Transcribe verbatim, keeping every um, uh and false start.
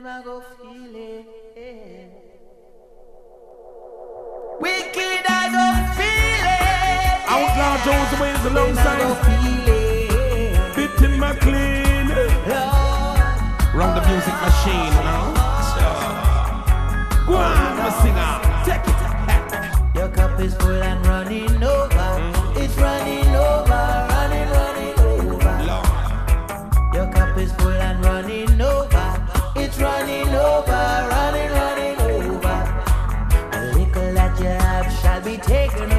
them I go feel it. Wicked I go feel it. Outlaw Jones wins alongside Fitting McLean. Run the music machine, you know. Go on, my singer. Take it. Your cup is full and running over. It's running over, running, running over. Your cup is full and running over. It's running over, running, running over. The little that you have shall be taken